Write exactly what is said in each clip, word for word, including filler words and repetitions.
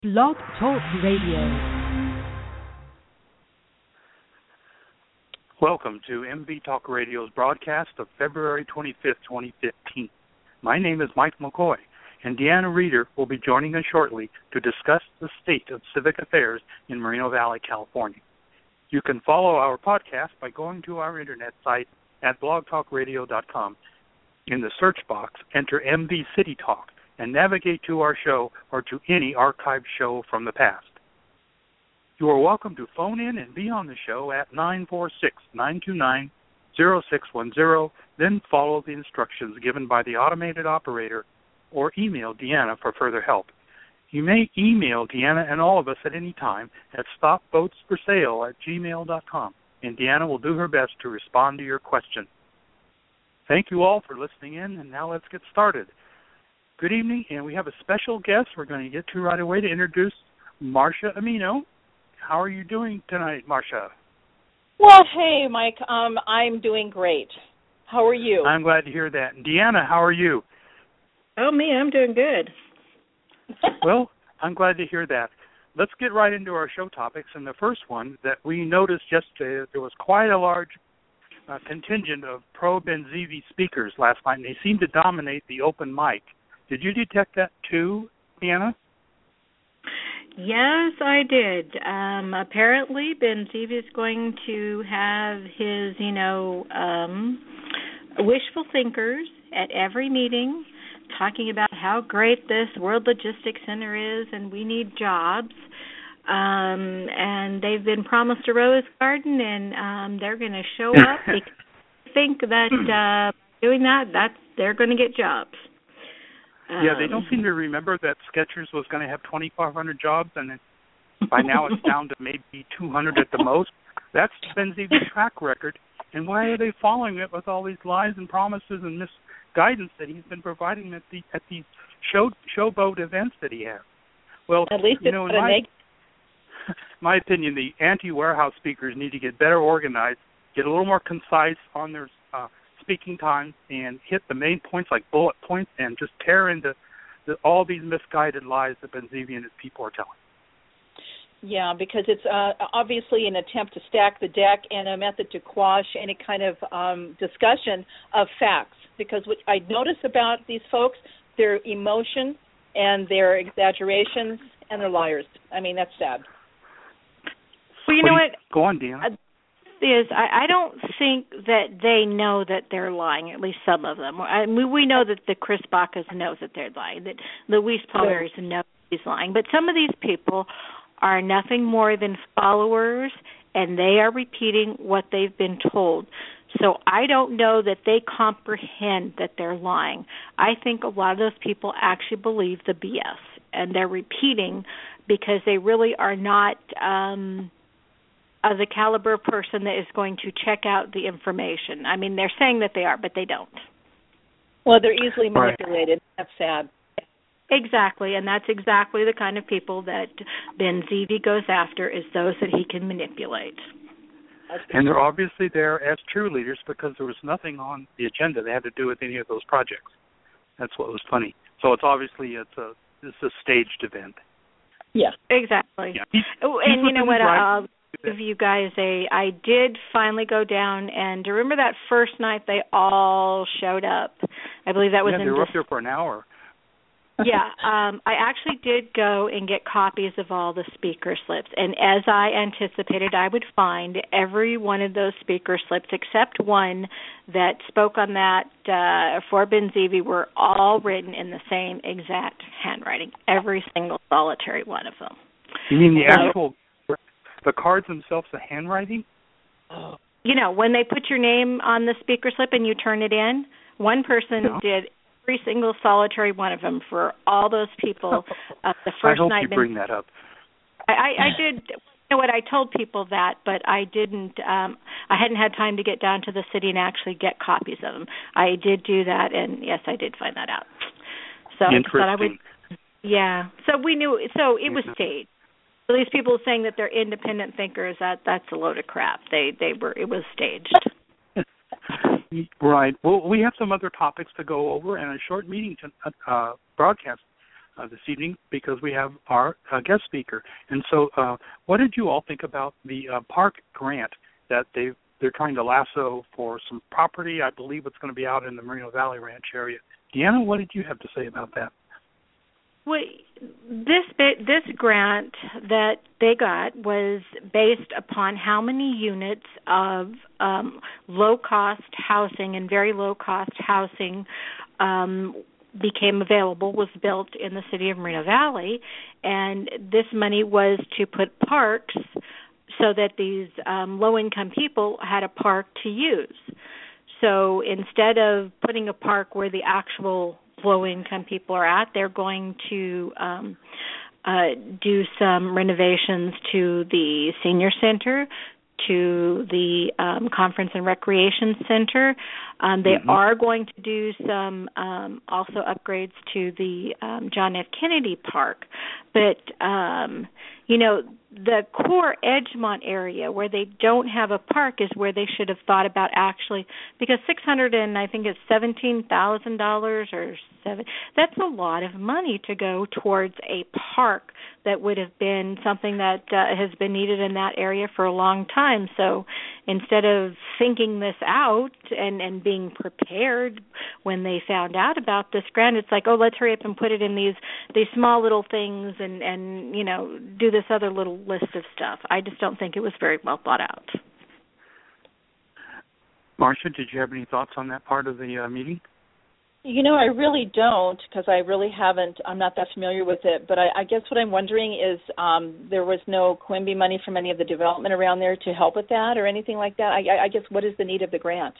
Blog Talk Radio. Welcome to M V Talk Radio's broadcast of February twenty-fifth, twenty fifteen. My name is Mike McCoy, and Deanna Reeder will be joining us shortly to discuss the state of civic affairs in Moreno Valley, California. You can follow our podcast by going to our internet site at blog talk radio dot com. In the search box, enter M V City Talk and navigate to our show or to any archived show from the past. You are welcome to phone in and be on the show at nine four six, nine two nine, zero six one zero, then follow the instructions given by the automated operator or email Deanna for further help. You may email Deanna and all of us at any time at stopboatsforsale at gmail dot com, and Deanna will do her best to respond to your question. Thank you all for listening in, and now let's get started. Good evening, and we have a special guest we're going to get to right away to introduce Marcia Amino. How are you doing tonight, Marcia? Well, hey, Mike. Um, I'm doing great. How are you? I'm glad to hear that. And Deanna, how are you? Oh, me, I'm doing good. Well, I'm glad to hear that. Let's get right into our show topics. And the first one that we noticed yesterday, there was quite a large uh, contingent of pro-Benzivi speakers last night, and they seemed to dominate the open mic. Did you detect that too, Deanna? Yes, I did. Um, apparently, Benzivi is going to have his, you know, um, wishful thinkers at every meeting talking about how great this World Logistics Center is and we need jobs. Um, and they've been promised a rose garden, and um, they're going to show up because they think that uh, doing that, that's, they're going to get jobs. Yeah, they don't seem to remember that Skechers was going to have twenty-five hundred jobs, and it, by now it's down to maybe two hundred at the most. That's Benzivi's track record, and why are they following it with all these lies and promises and misguidance that he's been providing at the at these show showboat events that he has? Well, at least you know, in my, my opinion, the anti-warehouse speakers need to get better organized, get a little more concise on their uh, speaking time, and hit the main points like bullet points and just tear into the, all these misguided lies that Benzivi and his people are telling. Yeah, because it's uh, obviously an attempt to stack the deck and a method to quash any kind of um, discussion of facts. Because what I notice about these folks, their emotion and their exaggerations and their liars. I mean, that's sad. Well, you know what? Go on, Deanna. Is I, I don't think that they know that they're lying, at least some of them. I mean, we know that the Chris Bacas knows that they're lying, that Luis Palmeras knows he's lying. But some of these people are nothing more than followers, and they are repeating what they've been told. So I don't know that they comprehend that they're lying. I think a lot of those people actually believe the B S, and they're repeating because they really are not um, of the caliber of person that is going to check out the information. I mean, they're saying that they are, but they don't. Well, they're easily manipulated. Right. That's sad. Exactly, and that's exactly the kind of people that Benzivi goes after, is those that he can manipulate. And they're obviously there as cheerleaders because there was nothing on the agenda that had to do with any of those projects. That's what was funny. So it's obviously it's a it's a staged event. Yeah, exactly. Yeah. He's, oh, he's and you know what? Right. I'll give you guys a. I did finally go down, and do you remember that first night they all showed up? I believe that was yeah, in. they were Dis- up there for an hour. Yeah, um, I actually did go and get copies of all the speaker slips, and as I anticipated I would find, every one of those speaker slips except one that spoke on that uh, for Benzivi were all written in the same exact handwriting, every single solitary one of them. You mean the so, actual, the cards themselves, the handwriting? You know, when they put your name on the speaker slip and you turn it in, one person no. did every single solitary one of them for all those people. Uh, the first I hope night you bring that up. I, I did. You know what? I told people that, but I didn't. Um, I hadn't had time to get down to the city and actually get copies of them. I did do that, and yes, I did find that out. So Interesting. I would, yeah. So we knew. So it was staged. So these people saying that they're independent thinkers, that that's a load of crap. They they were. It was staged. Right. Well, we have some other topics to go over and a short meeting to uh, broadcast uh, this evening because we have our uh, guest speaker. And so uh, what did you all think about the uh, park grant that they they're trying to lasso for some property? I believe it's going to be out in the Moreno Valley Ranch area. Deanna, what did you have to say about that? Well, this this grant that they got was based upon how many units of um, low-cost housing and very low-cost housing um, became available, was built in the city of Moreno Valley, and this money was to put parks so that these um, low-income people had a park to use. So instead of putting a park where the actual low-income people are at, they're going to um, uh, do some renovations to the senior center, to the um, conference and recreation center. Um, they mm-hmm. are going to do some um, also upgrades to the um, John F. Kennedy Park. But, um, you know, the core Edgemont area where they don't have a park is where they should have thought about actually, because six hundred and I think it's seventeen thousand dollars or seven. That's a lot of money to go towards a park that would have been something that uh, has been needed in that area for a long time. So instead of thinking this out and, and being prepared when they found out about this grant, it's like, oh, let's hurry up and put it in these these small little things and, and you know, do this other little list of stuff. I just don't think it was very well thought out. Marcia, did you have any thoughts on that part of the uh, meeting? You know, I really don't, because I really haven't, I'm not that familiar with it, but I, I guess what I'm wondering is um, there was no Quimby money from any of the development around there to help with that or anything like that? I, I guess what is the need of the grant?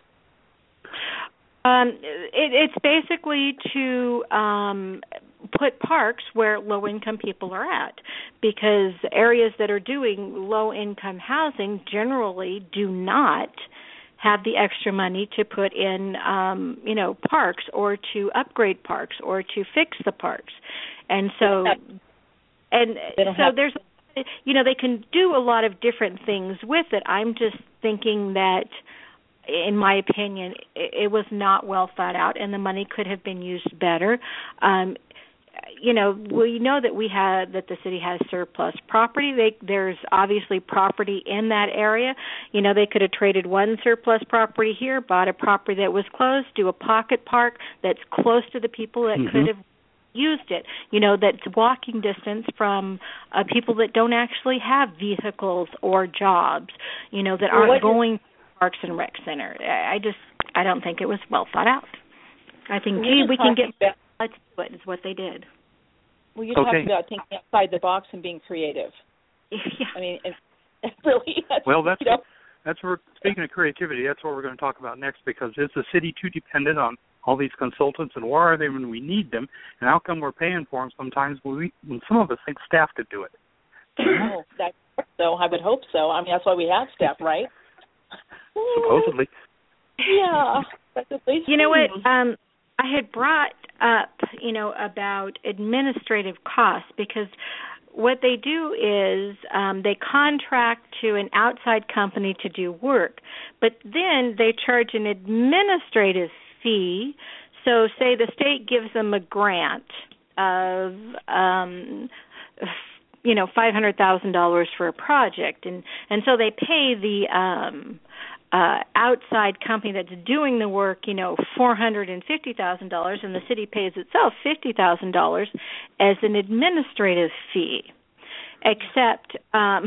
Um, it, it's basically to um, put parks where low-income people are at, because areas that are doing low-income housing generally do not have the extra money to put in, um, you know, parks or to upgrade parks or to fix the parks. And so, and so there's, you know, they can do a lot of different things with it. I'm just thinking that, in my opinion, it, it was not well thought out, and the money could have been used better. Um, you know, we know that we had that the city has surplus property. They, there's obviously property in that area. You know, they could have traded one surplus property here, bought a property that was close, do a pocket park that's close to the people that mm-hmm. could have used it. You know, that's walking distance from uh, people that don't actually have vehicles or jobs. You know, that well, aren't going to Parks and Rec Center. I just, I don't think it was well thought out. I think, gee, we can get. About- Let's do it, is what they did. Well, you're okay. talking about thinking outside the box and being creative. Yeah. I mean, it's, it's really... That's, well, that's, you know. that's where, speaking of creativity, that's what we're going to talk about next, because is the city too dependent on all these consultants, and where are they when we need them, and how come we're paying for them sometimes when, we, when some of us think staff could do it? Oh, that, so I would hope so. I mean, that's why we have staff, right? Supposedly. Yeah. That's at least you know what? Um, I had brought up, you know, about administrative costs, because what they do is um, they contract to an outside company to do work, but then they charge an administrative fee. So say the state gives them a grant of, um, you know, five hundred thousand dollars for a project, and, and so they pay the um, Uh, outside company that's doing the work, you know, four hundred fifty thousand dollars, and the city pays itself fifty thousand dollars as an administrative fee. Except, um,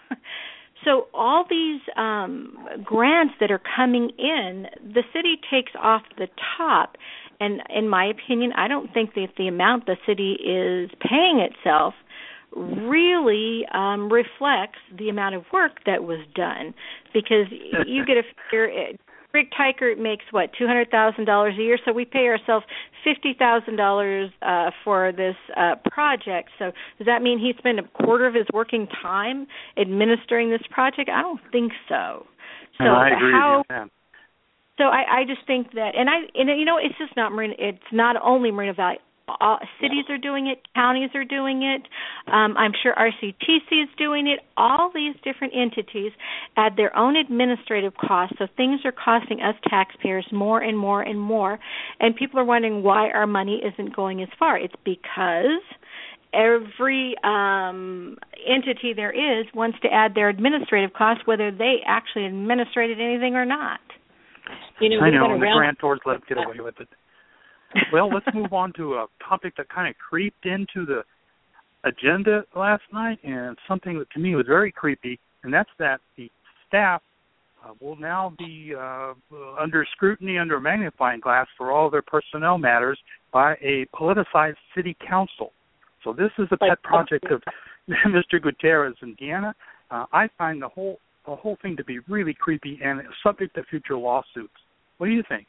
so all these um, grants that are coming in, the city takes off the top. And in my opinion, I don't think that the amount the city is paying itself really um, reflects the amount of work that was done, because you get a figure. Rick Tykert makes what two hundred thousand dollars a year, so we pay ourselves fifty thousand dollars uh, for this uh, project. So does that mean he spent a quarter of his working time administering this project? I don't think so. So no, I agree how? with you, man. So I, I just think that, and I, and you know, it's just not Marina. It's not only Moreno Valley. All, cities are doing it. Counties are doing it. Um, I'm sure R C T C is doing it. All these different entities add their own administrative costs, so things are costing us taxpayers more and more and more. And people are wondering why our money isn't going as far. It's because every um, entity there is wants to add their administrative costs, whether they actually administrated anything or not. You know, I know, and the grantors let them get away with it. Well, let's move on to a topic that kind of creeped into the agenda last night, and something that to me was very creepy, and that's that the staff uh, will now be uh, under scrutiny, under a magnifying glass for all their personnel matters by a politicized city council. So this is a pet project of Mister Gutierrez and Deanna. Uh, I find the whole the whole thing to be really creepy and subject to future lawsuits. What do you think?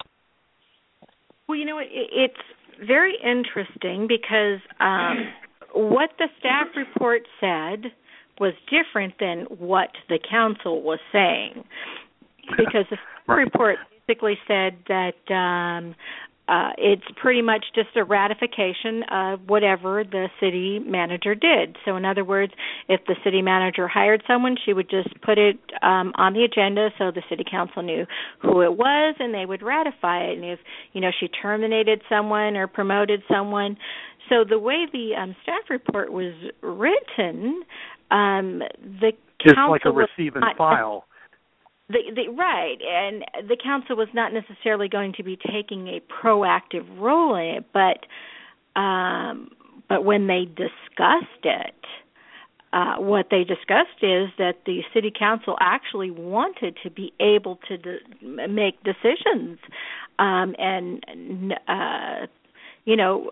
Well, you know, it, it's very interesting because um, what the staff report said was different than what the council was saying. Because the staff right. report basically said that um, uh, it's pretty much just a ratification of whatever the city manager did. So, in other words, if the city manager hired someone, she would just put it um, on the agenda so the city council knew who it was, and they would ratify it. And if, you know, she terminated someone or promoted someone. So the way the um, staff report was written, um, the just council like a receive and file. The, the, right, and the council was not necessarily going to be taking a proactive role in it, but um, but when they discussed it, uh, what they discussed is that the city council actually wanted to be able to de- make decisions, um, and uh, you know.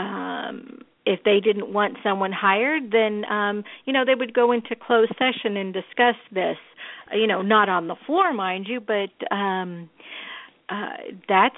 Um, if they didn't want someone hired, then, um, you know, they would go into closed session and discuss this, you know, not on the floor, mind you, but um, uh, that's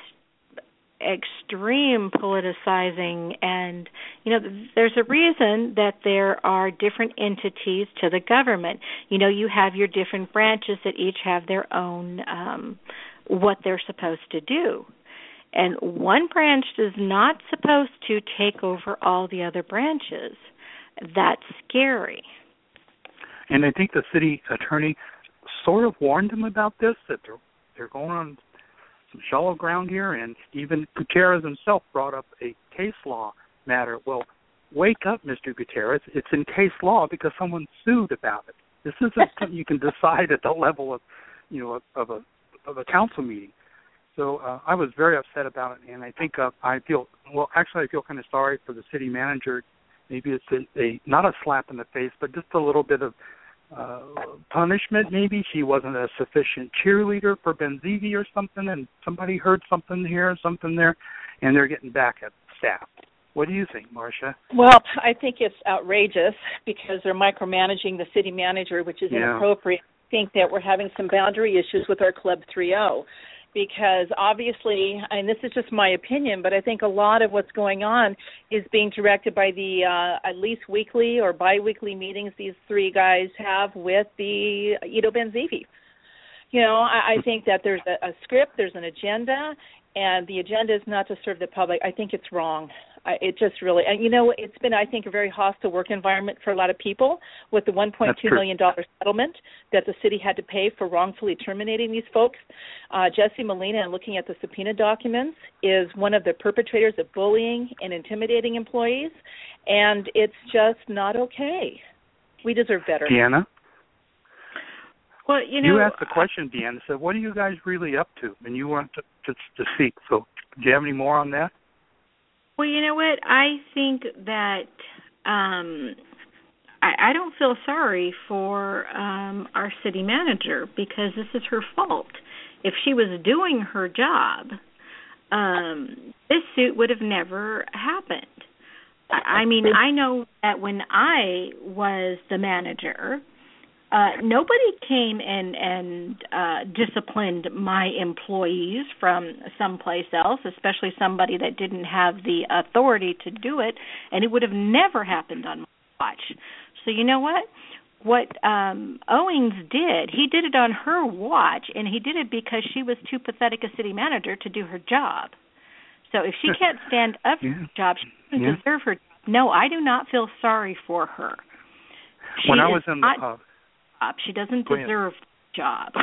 extreme politicizing. And, you know, there's a reason that there are different entities to the government. You know, you have your different branches that each have their own, um, what they're supposed to do. And one branch is not supposed to take over all the other branches. That's scary. And I think the city attorney sort of warned them about this, that they're, they're going on some shallow ground here, and even Gutierrez himself brought up a case law matter. Well, wake up, Mister Gutierrez. It's in case law because someone sued about it. This isn't something you can decide at the level of, you know, of a of a council meeting. So uh, I was very upset about it, and I think uh, I feel, well, actually I feel kind of sorry for the city manager. Maybe it's a, a not a slap in the face, but just a little bit of uh, punishment maybe. She wasn't a sufficient cheerleader for Benzivi or something, and somebody heard something here and something there, and they're getting back at staff. What do you think, Marcia? Well, I think it's outrageous because they're micromanaging the city manager, which is yeah. inappropriate. I think that we're having some boundary issues with our Club three oh. Because obviously, and this is just my opinion, but I think a lot of what's going on is being directed by the uh, at least weekly or biweekly meetings these three guys have with the Ido Benzivi. You know, I, I think that there's a, a script, there's an agenda, and the agenda is not to serve the public. I think it's wrong. I, it just really, and you know, it's been, I think, a very hostile work environment for a lot of people with the one point two million dollars settlement that the city had to pay for wrongfully terminating these folks. Uh, Jesse Molina, and looking at the subpoena documents, is one of the perpetrators of bullying and intimidating employees, and it's just not okay. We deserve better. Deanna? Well, you know, you asked the question, Deanna, said, what are you guys really up to? And you want to, to, to speak. So do you have any more on that? Well, you know what? I think that um, I, I don't feel sorry for um, our city manager because this is her fault. If she was doing her job, um, this suit would have never happened. I, I mean, I know that when I was the manager, Uh, nobody came and, and uh, disciplined my employees from someplace else, especially somebody that didn't have the authority to do it, and it would have never happened on my watch. So you know what? What um, Owings did, he did it on her watch, and he did it because she was too pathetic a city manager to do her job. So if she can't stand up for yeah. her job, she doesn't yeah. deserve her job. No, I do not feel sorry for her. She when I was in the not, uh, she doesn't deserve the job.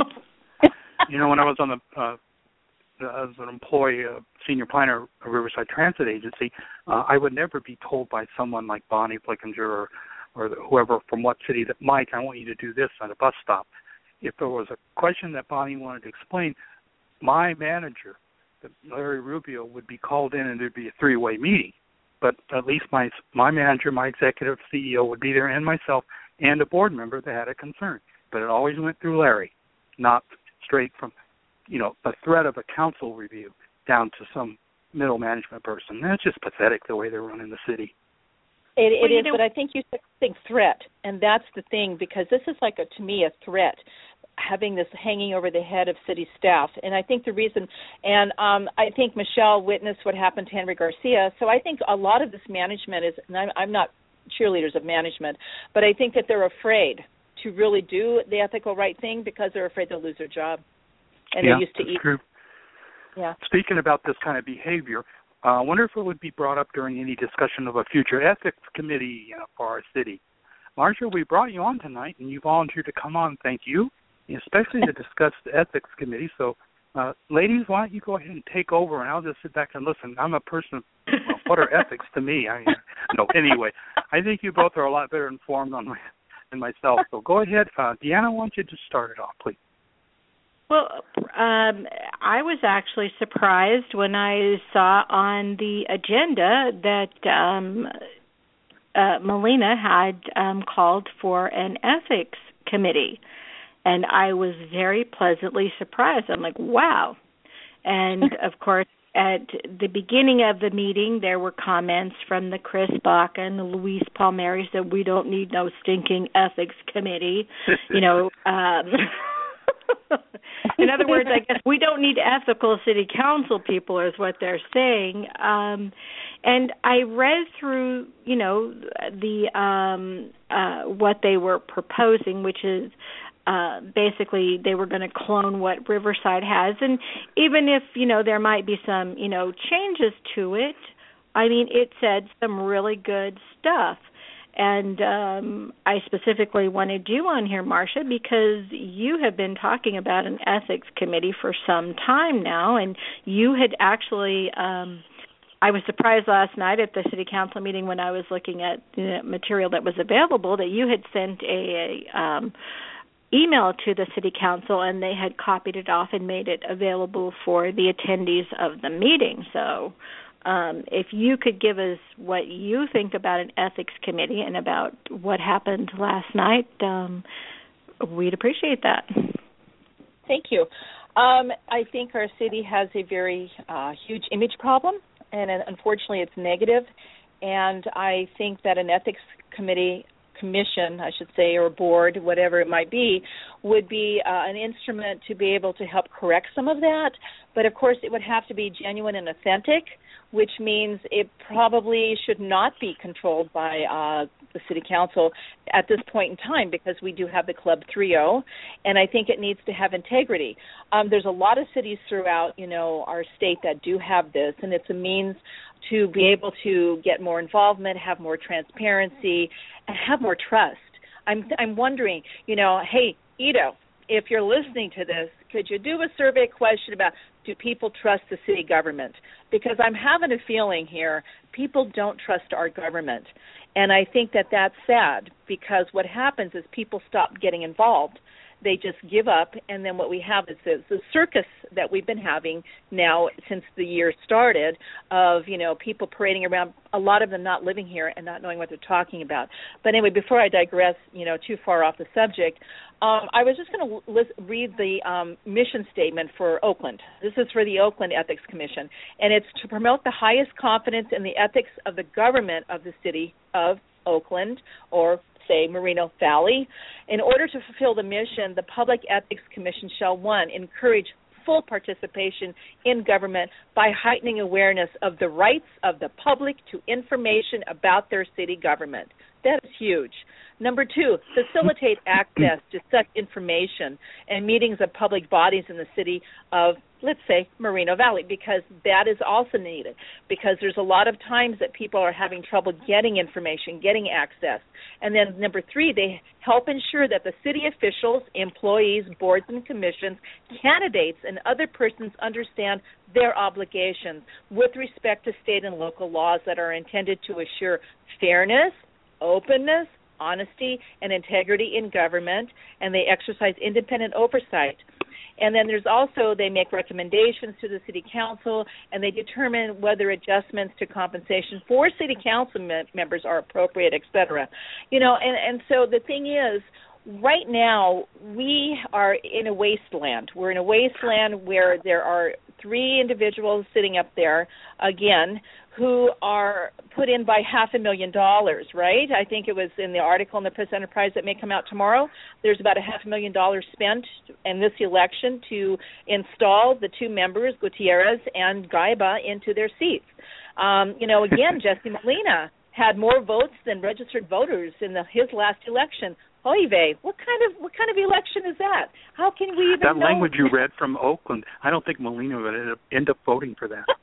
You know, when I was on the uh, as an employee, uh, senior planner of Riverside Transit Agency, uh, I would never be told by someone like Bonnie Flickinger or, or whoever from what city that, Mike, I want you to do this at a bus stop. If there was a question that Bonnie wanted to explain, my manager, Larry Rubio, would be called in and there'd be a three-way meeting. But at least my my manager, my executive C E O would be there, and myself, and a board member that had a concern. But it always went through Larry, not straight from, you know, the threat of a council review down to some middle management person. That's just pathetic the way they're running the city. It, it well, is, but I think you think threat, and that's the thing, because this is like, a, to me, a threat, having this hanging over the head of city staff. And I think the reason, and um, I think Michelle witnessed what happened to Henry Garcia, so I think a lot of this management is, and I'm, I'm not cheerleaders of management, but I think that they're afraid to really do the ethical right thing because they're afraid they'll lose their job. And yeah, they're used to eat. True. Yeah. Speaking about this kind of behavior, uh, I wonder if it would be brought up during any discussion of a future ethics committee uh, for our city. Marcia, we brought you on tonight, and you volunteered to come on. Thank you, especially to discuss the ethics committee. So, uh, ladies, why don't you go ahead and take over, and I'll just sit back and listen. I'm a person of, well, what are ethics to me? I mean, no, anyway, I think you both are a lot better informed on my, than myself. So go ahead. Uh, Deanna, why don't you just start it off, please? Well, um, I was actually surprised when I saw on the agenda that um, uh, Melina had um, called for an ethics committee, and I was very pleasantly surprised. I'm like, wow. And, of course, at the beginning of the meeting, there were comments from the Chris Baca and the Luis Palmieri that we don't need no stinking ethics committee, you know. Um, in other words, I guess we don't need ethical city council people is what they're saying. Um, and I read through, you know, the um, uh, what they were proposing, which is uh, basically they were going to clone what Riverside has. And even if, you know, there might be some, you know, changes to it, I mean, it said some really good stuff. And um, I specifically wanted you on here, Marcia, because you have been talking about an ethics committee for some time now, and you had actually, um, I was surprised last night at the city council meeting when I was looking at the material that was available that you had sent a, a um, email to the city council, and they had copied it off and made it available for the attendees of the meeting. So Um, if you could give us what you think about an ethics committee and about what happened last night, um, we'd appreciate that. Thank you. Um, I think our city has a very uh, huge image problem, and uh, unfortunately it's negative. And I think that an ethics committee, commission, I should say, or board, whatever it might be, would be uh, an instrument to be able to help correct some of that. But, of course, it would have to be genuine and authentic, which means it probably should not be controlled by uh, the city council at this point in time, because we do have the Club three oh, and I think it needs to have integrity. Um, there's a lot of cities throughout, you know, our state that do have this, and it's a means to be able to get more involvement, have more transparency, and have more trust. I'm I'm wondering, you know, hey, Ito, if you're listening to this, could you do a survey question about, do people trust the city government? Because I'm having a feeling here people don't trust our government. And I think that that's sad, because what happens is people stop getting involved. They just give up, and then what we have is this, the circus that we've been having now since the year started of, you know, people parading around, a lot of them not living here and not knowing what they're talking about. But anyway, before I digress, you know, too far off the subject, um, I was just going to list, read the um, mission statement for Oakland. This is for the Oakland Ethics Commission, and it's to promote the highest confidence in the ethics of the government of the city of Oakland, or say Moreno Valley. In order to fulfill the mission, the Public Ethics Commission shall, one, encourage full participation in government by heightening awareness of the rights of the public to information about their city government. That is huge. Number two, facilitate access to such information and meetings of public bodies in the city of, let's say, Moreno Valley, because that is also needed, because there's a lot of times that people are having trouble getting information, getting access. And then number three, they help ensure that the city officials, employees, boards and commissions, candidates, and other persons understand their obligations with respect to state and local laws that are intended to assure fairness, openness, honesty, and integrity in government, and they exercise independent oversight. And then there's also, they make recommendations to the city council, and they determine whether adjustments to compensation for city council me- members are appropriate, et cetera. You know, and, and so the thing is, right now, we are in a wasteland. We're in a wasteland where there are three individuals sitting up there, again, who are put in by half a million dollars, right? I think it was in the article in the Press Enterprise that may come out tomorrow. There's about a half a million dollars spent in this election to install the two members, Gutierrez and Gaiba, into their seats. Um, you know, again, Jesse Molina had more votes than registered voters in the, his last election. Oy vey, what kind of what kind of election is that? How can we even that know? language you read from Oakland? I don't think Molina would end up, end up voting for that.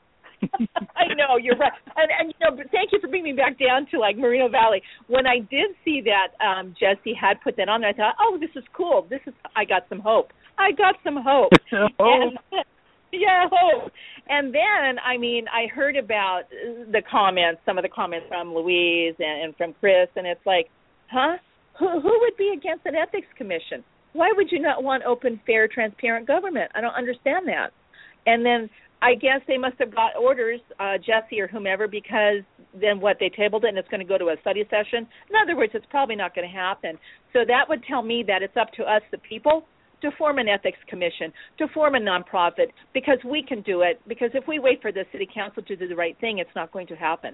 I know, you're right. And, and, you know, but thank you for bringing me back down to, like, Moreno Valley. When I did see that um, Jesse had put that on there, I thought, oh, this is cool. This is, I got some hope. I got some hope. oh. And, yeah, hope. And then, I mean, I heard about the comments, some of the comments from Louise and, and from Chris, and it's like, huh? Who, who would be against an ethics commission? Why would you not want open, fair, transparent government? I don't understand that. And then I guess they must have got orders, uh, Jesse or whomever, because then what, they tabled it and it's going to go to a study session? In other words, it's probably not going to happen. So that would tell me that it's up to us, the people, to form an ethics commission, to form a nonprofit, because we can do it. Because if we wait for the city council to do the right thing, it's not going to happen.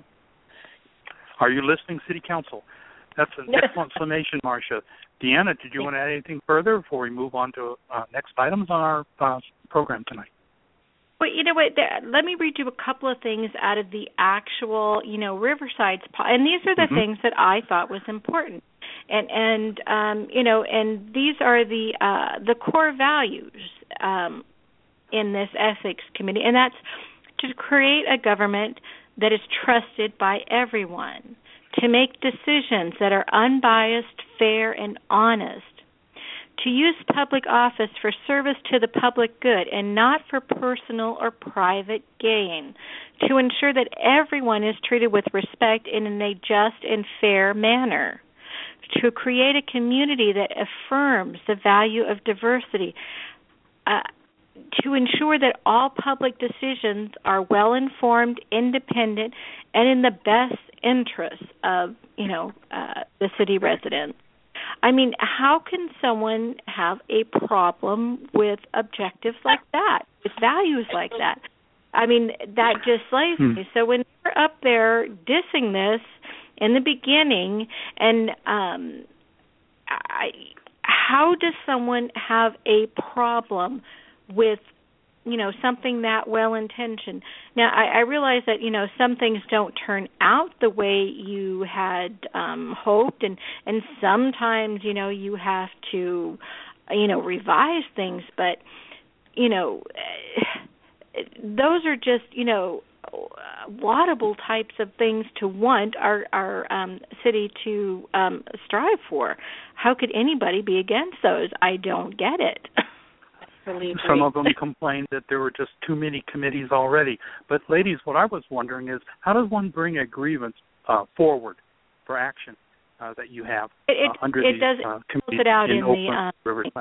Are you listening, city council? That's an excellent summation, Marcia. Deanna, did you want to add anything further before we move on to uh, next items on our uh, program tonight? Well, you know what, there, let me read you a couple of things out of the actual, you know, Riverside's, and these are the mm-hmm. things that I thought was important. And, and um, you know, and these are the uh, the core values um, in this ethics committee, and that's to create a government that is trusted by everyone, to make decisions that are unbiased, fair, and honest, to use public office for service to the public good and not for personal or private gain, to ensure that everyone is treated with respect and in a just and fair manner, to create a community that affirms the value of diversity, uh, to ensure that all public decisions are well-informed, independent, and in the best interests of, you know, uh, the city residents. I mean, how can someone have a problem with objectives like that, with values like that? I mean, that just slays hmm. me. So when you're up there dissing this in the beginning, and um, I, how does someone have a problem with, you know, something that well-intentioned? Now, I, I realize that, you know, some things don't turn out the way you had um, hoped, and, and sometimes, you know, you have to, you know, revise things, but, you know, those are just, you know, laudable types of things to want our, our um, city to um, strive for. How could anybody be against those? I don't get it. Some of them complained that there were just too many committees already. But, ladies, what I was wondering is, how does one bring a grievance uh, forward for action uh, that you have uh, it, under it these does, uh, committees it out in, in Oakland, the, uh, Riverside?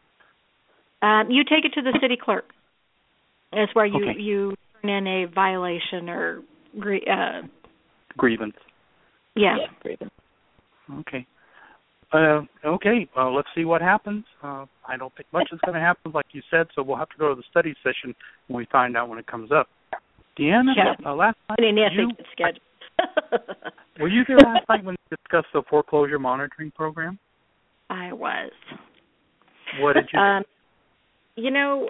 Um, you take it to the city clerk. That's where you, okay. you turn in a violation or uh, grievance. Yeah. yeah, grievance. Okay. Uh, okay, well, let's see what happens. Uh, I don't think much is going to happen, like you said, so we'll have to go to the study session when we find out when it comes up. Deanna, yeah. uh, last night, you, were you there last night when we discussed the foreclosure monitoring program? I was. What did you um, think? You know,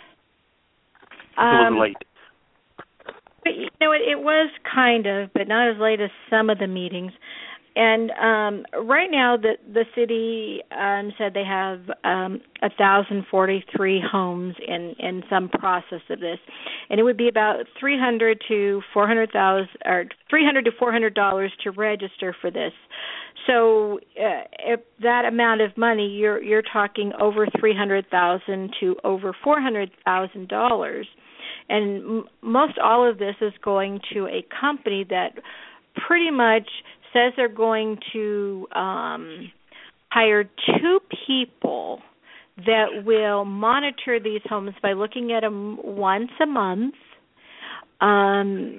um, it was late. But, you know, it, it was kind of, but not as late as some of the meetings. And um, right now, the the city um, said they have um, one thousand forty-three homes in, in some process of this, and it would be about three hundred to four hundred thousand, or three hundred to four hundred dollars to register for this. So, uh, if that amount of money, you're you're talking over three hundred thousand to over four hundred thousand dollars, and m- most all of this is going to a company that pretty much says they're going to um, hire two people that will monitor these homes by looking at them once a month, um,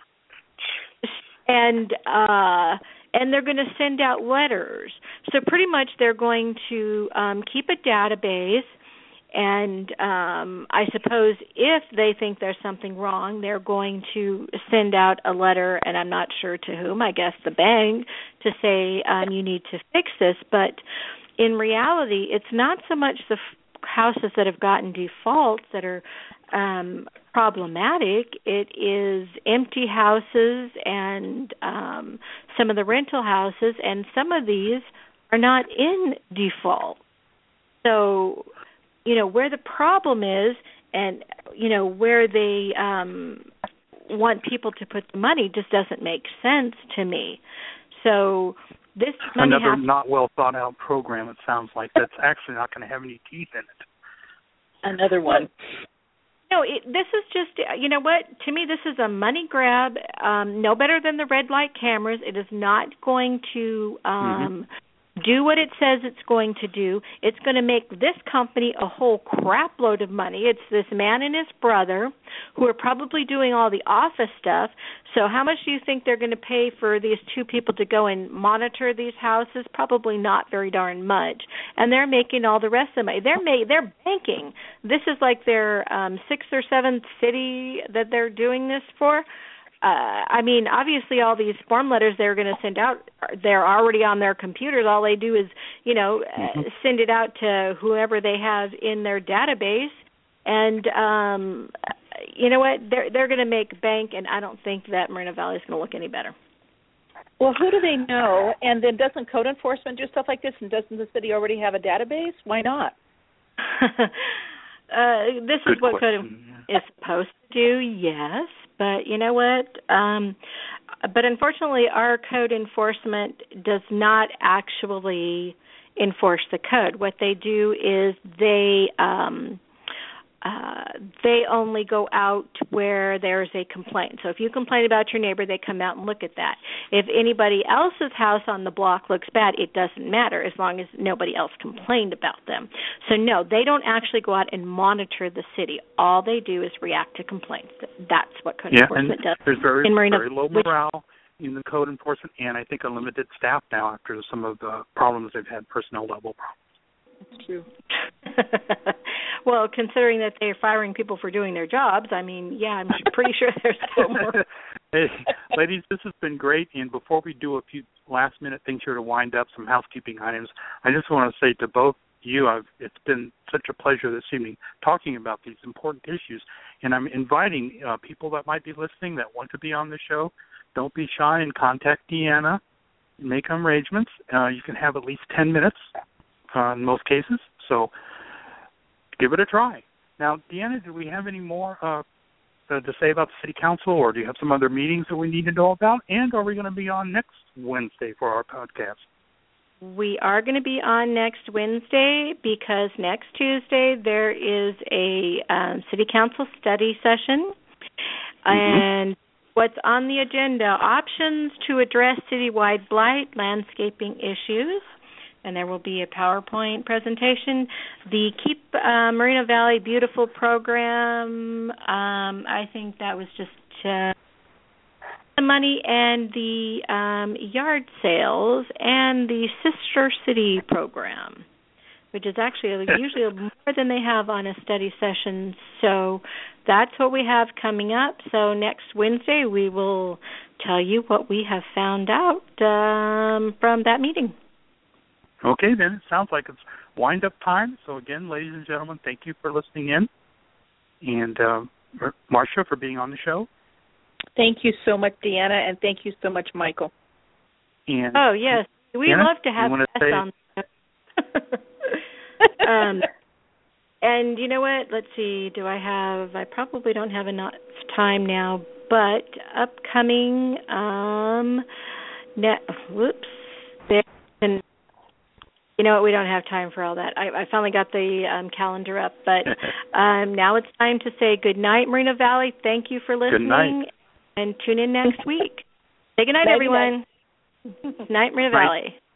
and uh, and they're going to send out letters. So pretty much they're going to um, keep a database. And um, I suppose if they think there's something wrong, they're going to send out a letter, and I'm not sure to whom, I guess the bank, to say um, you need to fix this. But in reality, it's not so much the f- houses that have gotten defaults that are um, problematic. It is empty houses and um, some of the rental houses, and some of these are not in default. So, you know, where the problem is, and, you know, where they um, want people to put the money just doesn't make sense to me. So this money Another has not well thought out program, it sounds like, that's actually not going to have any teeth in it. Another one. No, it, this is just, you know what, to me this is a money grab, um, no better than the red light cameras. It is not going to um, mm-hmm. do what it says it's going to do. It's going to make this company a whole crap load of money. It's this man and his brother who are probably doing all the office stuff. So how much do you think they're going to pay for these two people to go and monitor these houses? Probably not very darn much. And they're making all the rest of the money. They're ma- they're banking. This is like their um, sixth or seventh city that they're doing this for. Uh, I mean, obviously all these form letters they're going to send out, they're already on their computers. All they do is, you know, mm-hmm. uh, send it out to whoever they have in their database. And um, you know what? They're, they're going to make bank, and I don't think that Moreno Valley is going to look any better. Well, who do they know? And then doesn't code enforcement do stuff like this, and doesn't the city already have a database? Why not? uh, this Good is what question. code yeah. is supposed to do, yes. But you know what? Um, but unfortunately, our code enforcement does not actually enforce the code. What they do is they um, uh, they only go out where there's a complaint. So if you complain about your neighbor, they come out and look at that. If anybody else's house on the block looks bad, it doesn't matter as long as nobody else complained about them. So no, they don't actually go out and monitor the city. All they do is react to complaints. That's what code yeah, enforcement and does. There's very, in Marina, very low morale in the code enforcement, and I think unlimited staff now after some of the problems they've had, personnel level problems. That's true. Well, considering that they're firing people for doing their jobs, I mean, yeah, I'm pretty sure there's still more. Hey, ladies, this has been great. And before we do a few last-minute things here to wind up, some housekeeping items, I just want to say to both you, I've, it's been such a pleasure this evening talking about these important issues. And I'm inviting uh, people that might be listening that want to be on the show. Don't be shy and contact Deanna. Make arrangements. Uh, you can have at least ten minutes uh, in most cases. So give it a try. Now, Deanna, do we have any more uh, to say about the City Council, or do you have some other meetings that we need to know about? And are we going to be on next Wednesday for our podcast? We are going to be on next Wednesday because next Tuesday there is a um, City Council study session. Mm-hmm. And what's on the agenda, options to address citywide blight, landscaping issues. And there will be a PowerPoint presentation. The Keep uh, Moreno Valley Beautiful program, um, I think that was just uh, the money, and the um, yard sales, and the Sister City program, which is actually usually more than they have on a study session. So that's what we have coming up. So next Wednesday we will tell you what we have found out um, from that meeting. Okay, then it sounds like it's wind-up time. So again, ladies and gentlemen, thank you for listening in. And uh, Marcia, for being on the show. Thank you so much, Deanna, and thank you so much, Michael. And oh, yes. We'd Janice, love to have guests on the um, and you know what? Let's see. Do I have, I probably don't have enough time now, but upcoming, um, net, whoops, there, and you know what? We don't have time for all that. I, I finally got the um, calendar up, but um, now it's time to say good night, Moreno Valley. Thank you for listening. Good night. And tune in next week. Say good night, Night, everyone. night. Night, Moreno Night. Valley.